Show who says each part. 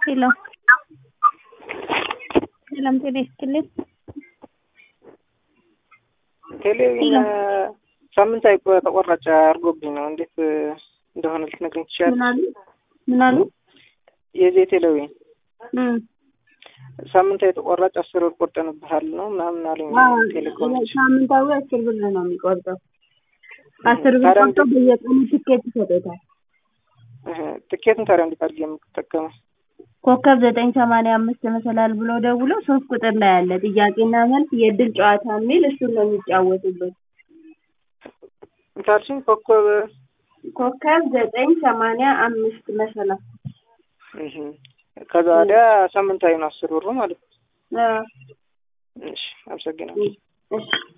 Speaker 1: ሄሎ ሰላም ጤና ይስጥልኝ።
Speaker 2: ቴሌቪዥን ሳምንታዊ ተቆራጭ አድርጎብኝ ነው። እንዴት እንደሆነ ልትነግረኝ ትችያለሽ?
Speaker 1: ምን አሉ?
Speaker 2: የዚህ ቴሌቪዥን ሳምንታዊ ተቆራጭ 10 ብር ቆርጠንብሃል ነው ምናምን አለኝ። ቴሌኮም
Speaker 1: ሳምንታዊ 10 ብር ነው የሚቆርጠው። 10 ብር ቆርጦ በየቀኑ ትኬት ይሰጣል።
Speaker 2: ትኬቱን ታዲያ እንዴት አድርጌ የምትጠቀመው?
Speaker 1: ኮከብ 985 መሰላል ብሎ ደውሎ 3 ቁጥር ላይ ያለ ጥያቄና መልስ የድል ጨዋታ የሚል እሱን ነው የሚጫወቱበት።
Speaker 2: ታርሲን ኮከብ
Speaker 1: 985 መሰላል
Speaker 2: ከዛ ወዲያ ሳምንታዊ ነው 10 ብር ማለት ነው። እሺ አመሰግናለሁ።
Speaker 1: እሺ